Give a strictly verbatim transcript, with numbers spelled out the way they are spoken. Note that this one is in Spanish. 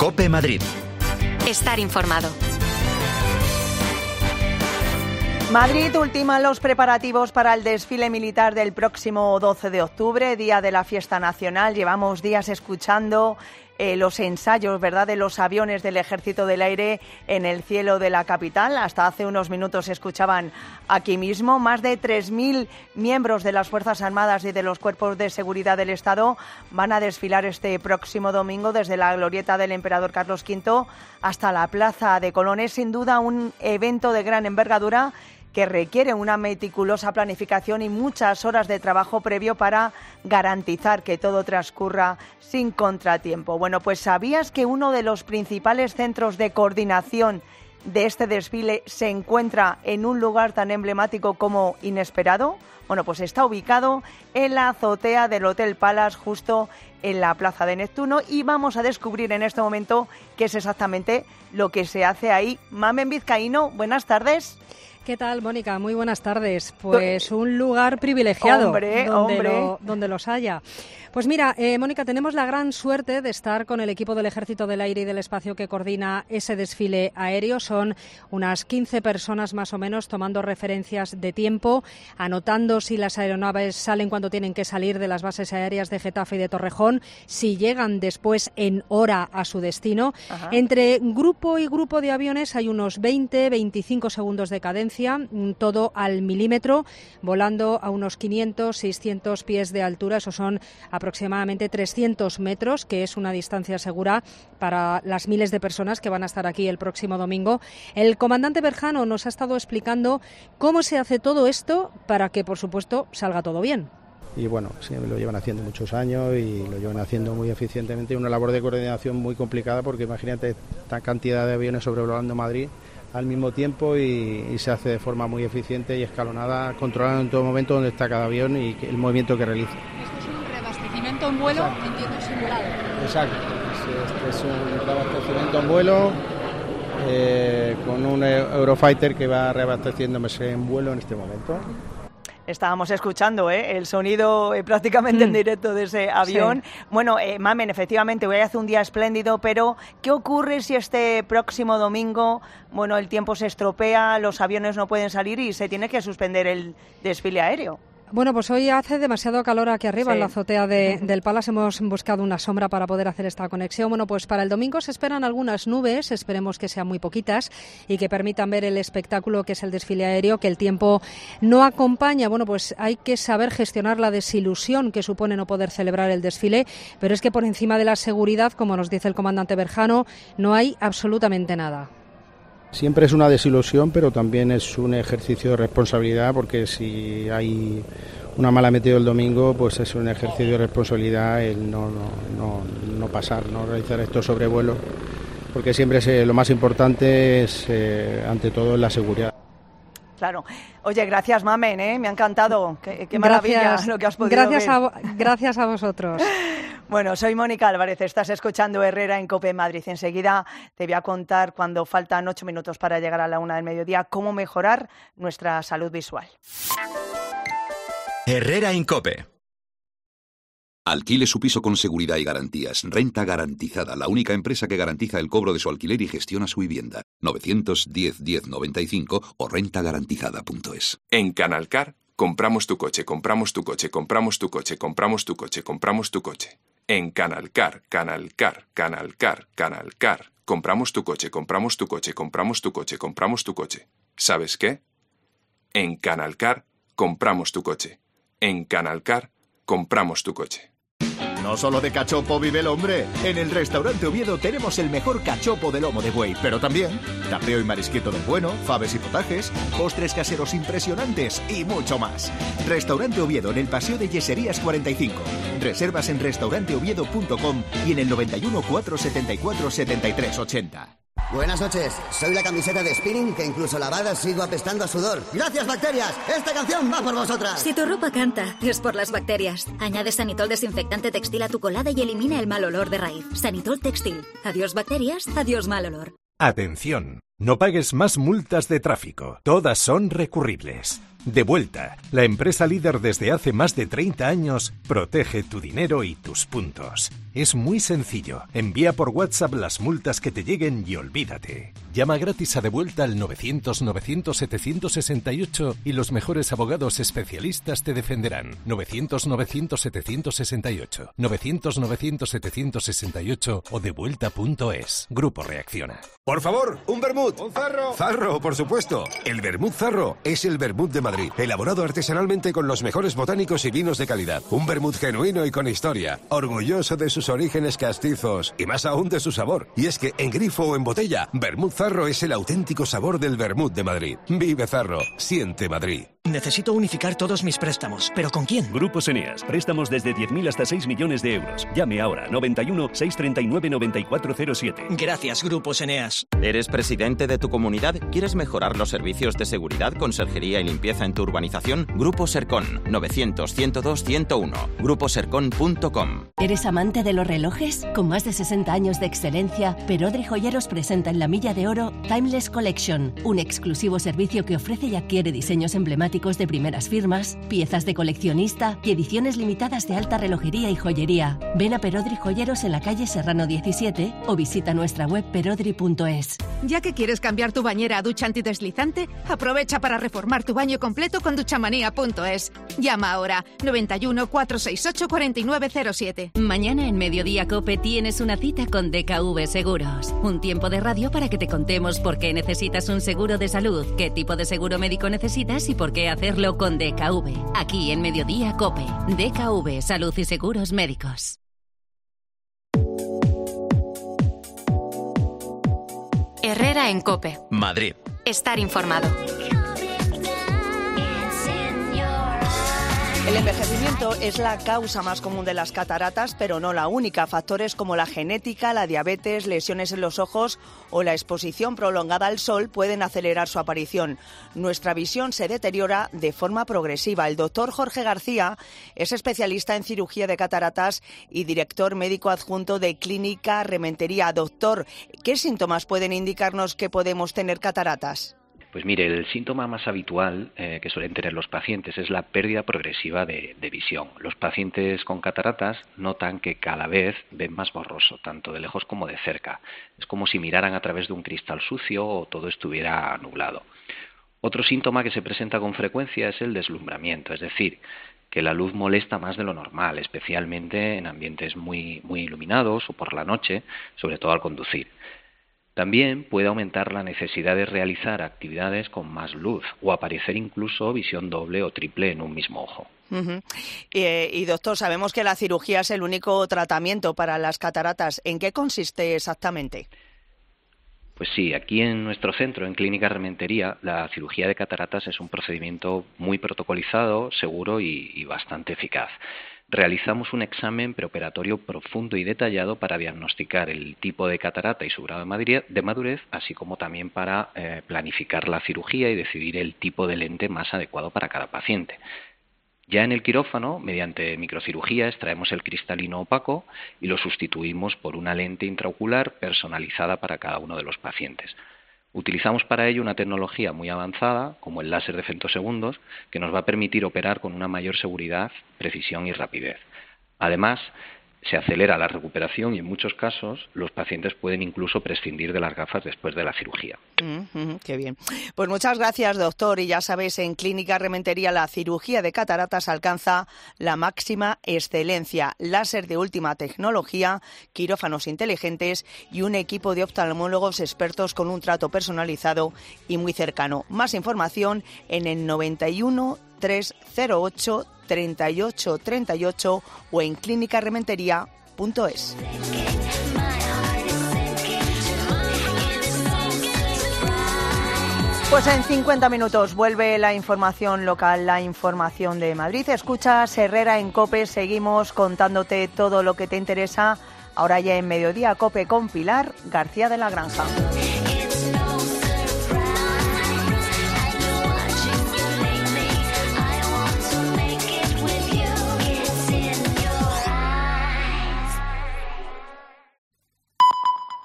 COPE Madrid. Estar informado. Madrid ultima los preparativos para el desfile militar del próximo doce de octubre, día de la fiesta nacional. Llevamos días escuchando eh, los ensayos, ¿verdad?, de los aviones del Ejército del Aire en el cielo de la capital. Hasta hace unos minutos se escuchaban aquí mismo. Más de tres mil miembros de las Fuerzas Armadas y de los cuerpos de seguridad del Estado van a desfilar este próximo domingo desde la glorieta del Emperador Carlos quinto hasta la Plaza de Colón. Es sin duda un evento de gran envergadura que requiere una meticulosa planificación y muchas horas de trabajo previo para garantizar que todo transcurra sin contratiempo. Bueno, pues ¿sabías que uno de los principales centros de coordinación de este desfile se encuentra en un lugar tan emblemático como inesperado? Bueno, pues está ubicado en la azotea del Hotel Palace, justo en la Plaza de Neptuno, y vamos a descubrir en este momento qué es exactamente lo que se hace ahí. Mamen Vizcaíno, buenas tardes. ¿Qué tal, Mónica? Muy buenas tardes. Pues un lugar privilegiado hombre, donde, hombre. Lo, donde los haya. Pues mira, eh, Mónica, tenemos la gran suerte de estar con el equipo del Ejército del Aire y del Espacio que coordina ese desfile aéreo. Son unas quince personas más o menos tomando referencias de tiempo, anotando si las aeronaves salen cuando tienen que salir de las bases aéreas de Getafe y de Torrejón, si llegan después en hora a su destino. Ajá. Entre grupo y grupo de aviones hay unos veinte, veinticinco segundos de cadencia, todo al milímetro, volando a unos quinientos, seiscientos pies de altura. Esos son aproximadamente trescientos metros, que es una distancia segura para las miles de personas que van a estar aquí el próximo domingo. El comandante Berjano nos ha estado explicando cómo se hace todo esto para que, por supuesto, salga todo bien. Y bueno, sí, lo llevan haciendo muchos años y lo llevan haciendo muy eficientemente. Una labor de coordinación muy complicada porque imagínate esta cantidad de aviones sobrevolando Madrid al mismo tiempo y, y se hace de forma muy eficiente y escalonada, controlando en todo momento dónde está cada avión y el movimiento que realiza. Esto es un reabastecimiento en vuelo, exacto, entiendo, simulado. Exacto, este es un reabastecimiento en vuelo eh, con un Eurofighter que va reabasteciéndose en vuelo en este momento. Estábamos escuchando ¿eh? el sonido eh, prácticamente mm. en directo de ese avión. Sí. Bueno, eh, Mamen, efectivamente, hoy hace un día espléndido, pero ¿qué ocurre si este próximo domingo, bueno, el tiempo se estropea, los aviones no pueden salir y se tiene que suspender el desfile aéreo? Bueno, pues hoy hace demasiado calor aquí arriba, sí, en la azotea de, del Palace. Hemos buscado una sombra para poder hacer esta conexión. Bueno, pues para el domingo se esperan algunas nubes, esperemos que sean muy poquitas y que permitan ver el espectáculo que es el desfile aéreo, que el tiempo no acompaña. Bueno, pues hay que saber gestionar la desilusión que supone no poder celebrar el desfile, pero es que por encima de la seguridad, como nos dice el comandante Berjano, no hay absolutamente nada. Siempre es una desilusión, pero también es un ejercicio de responsabilidad, porque si hay una mala meteo el domingo, pues es un ejercicio de responsabilidad el no, no, no, no pasar, no realizar estos sobrevuelos, porque siempre es, eh, lo más importante es, eh, ante todo, la seguridad. Claro. Oye, gracias, Mamen, ¿eh? Me ha encantado. Qué, qué maravilla gracias, lo que has podido gracias ver. A, gracias a vosotros. Bueno, soy Mónica Álvarez, estás escuchando Herrera en COPE Madrid. Enseguida te voy a contar, cuando faltan ocho minutos para llegar a la una del mediodía, cómo mejorar nuestra salud visual. Herrera en COPE. Alquile su piso con seguridad y garantías. Renta Garantizada, la única empresa que garantiza el cobro de su alquiler y gestiona su vivienda. novecientos diez diez noventa y cinco o renta garantizada punto es. En Canalcar, compramos tu coche, compramos tu coche, compramos tu coche, compramos tu coche, compramos tu coche. En Canalcar, Canalcar, Canalcar, Canalcar. Compramos tu coche, compramos tu coche, compramos tu coche, compramos tu coche. ¿Sabes qué? En Canalcar, compramos tu coche. En Canalcar, compramos tu coche. No solo de cachopo vive el hombre. En el restaurante Oviedo tenemos el mejor cachopo de lomo de buey, pero también tapeo y marisquito del bueno, faves y potajes, postres caseros impresionantes y mucho más. Restaurante Oviedo en el Paseo de Yeserías cuarenta y cinco. Reservas en restaurante oviedo punto com y en el noventa y uno, cuatrocientos setenta y cuatro, setenta y tres ochenta. Buenas noches, soy la camiseta de Spinning que incluso lavada sigo apestando a sudor. ¡Gracias, bacterias! ¡Esta canción va por vosotras! Si tu ropa canta, es por las bacterias. Añade Sanitol desinfectante textil a tu colada y elimina el mal olor de raíz. Sanitol Textil. Adiós bacterias, adiós mal olor. Atención, no pagues más multas de tráfico. Todas son recurribles. De Vuelta, la empresa líder desde hace más de treinta años, protege tu dinero y tus puntos. Es muy sencillo. Envía por WhatsApp las multas que te lleguen y olvídate. Llama gratis a De Vuelta al novecientos novecientos setecientos sesenta y ocho y los mejores abogados especialistas te defenderán. novecientos novecientos setecientos sesenta y ocho, novecientos novecientos setecientos sesenta y ocho o devuelta punto es. Grupo Reacciona. Por favor, un vermut. Un zarro. Zarro, por supuesto. El vermut Zarro es el vermut de Madrid, elaborado artesanalmente con los mejores botánicos y vinos de calidad. Un vermut genuino y con historia, orgulloso de sus orígenes castizos y más aún de su sabor. Y es que en grifo o en botella, vermut Zarro es el auténtico sabor del vermut de Madrid. Vive Zarro, siente Madrid. Necesito unificar todos mis préstamos, ¿pero con quién? Grupos Eneas, préstamos desde diez mil hasta seis millones de euros. Llame ahora, noventa y uno, seiscientos treinta y nueve, noventa y cuatro cero siete. Gracias, Grupos Eneas. ¿Eres presidente de tu comunidad? ¿Quieres mejorar los servicios de seguridad, conserjería y limpieza en tu urbanización? Grupo Sercon, novecientos, ciento dos, ciento uno. grupo sercon punto com. ¿Eres amante de los relojes? Con más de sesenta años de excelencia, Perodri Joyeros presenta en la Milla de Oro Timeless Collection, un exclusivo servicio que ofrece y adquiere diseños emblemáticos de primeras firmas, piezas de coleccionista y ediciones limitadas de alta relojería y joyería. Ven a Perodri Joyeros en la calle Serrano diecisiete o visita nuestra web perodri punto es. Ya que quieres cambiar tu bañera a ducha antideslizante, aprovecha para reformar tu baño completo con duchamanía punto es. Llama ahora noventa y uno, cuatrocientos sesenta y ocho, cuarenta y nueve cero siete. Mañana en Mediodía Cope tienes una cita con D K V Seguros. Un tiempo de radio para que te contemos por qué necesitas un seguro de salud, qué tipo de seguro médico necesitas y por qué hacerlo con D K V. Aquí en Mediodía Cope. D K V, Salud y Seguros Médicos. Herrera en Cope. Madrid. Estar informado. El envejecimiento es la causa más común de las cataratas, pero no la única. Factores como la genética, la diabetes, lesiones en los ojos o la exposición prolongada al sol pueden acelerar su aparición. Nuestra visión se deteriora de forma progresiva. El doctor Jorge García es especialista en cirugía de cataratas y director médico adjunto de Clínica Rementería. Doctor, ¿qué síntomas pueden indicarnos que podemos tener cataratas? Pues mire, el síntoma más habitual eh, que suelen tener los pacientes es la pérdida progresiva de, de visión. Los pacientes con cataratas notan que cada vez ven más borroso, tanto de lejos como de cerca. Es como si miraran a través de un cristal sucio o todo estuviera nublado. Otro síntoma que se presenta con frecuencia es el deslumbramiento, es decir, que la luz molesta más de lo normal, especialmente en ambientes muy, muy iluminados o por la noche, sobre todo al conducir. También puede aumentar la necesidad de realizar actividades con más luz o aparecer incluso visión doble o triple en un mismo ojo. Uh-huh. eh, y doctor, sabemos que la cirugía es el único tratamiento para las cataratas. ¿En qué consiste exactamente? Pues sí, aquí en nuestro centro, en Clínica Rementería, la cirugía de cataratas es un procedimiento muy protocolizado, seguro y, y bastante eficaz. Realizamos un examen preoperatorio profundo y detallado para diagnosticar el tipo de catarata y su grado de madurez, así como también para eh, planificar la cirugía y decidir el tipo de lente más adecuado para cada paciente. Ya en el quirófano, mediante microcirugía, extraemos el cristalino opaco y lo sustituimos por una lente intraocular personalizada para cada uno de los pacientes. Utilizamos para ello una tecnología muy avanzada, como el láser de femtosegundos, que nos va a permitir operar con una mayor seguridad, precisión y rapidez. Además, se acelera la recuperación y en muchos casos los pacientes pueden incluso prescindir de las gafas después de la cirugía. Mm-hmm, qué bien. Pues muchas gracias, doctor. Y ya sabéis, en Clínica Rementería la cirugía de cataratas alcanza la máxima excelencia. Láser de última tecnología, quirófanos inteligentes y un equipo de oftalmólogos expertos con un trato personalizado y muy cercano. Más información en el noventa y uno, trescientos ocho, treinta y ocho treinta y ocho o en clínica rementería punto es. Pues en cincuenta minutos vuelve la información local, la información de Madrid. Escuchas Herrera en Cope, seguimos contándote todo lo que te interesa. Ahora ya en Mediodía Cope con Pilar García de la Granja.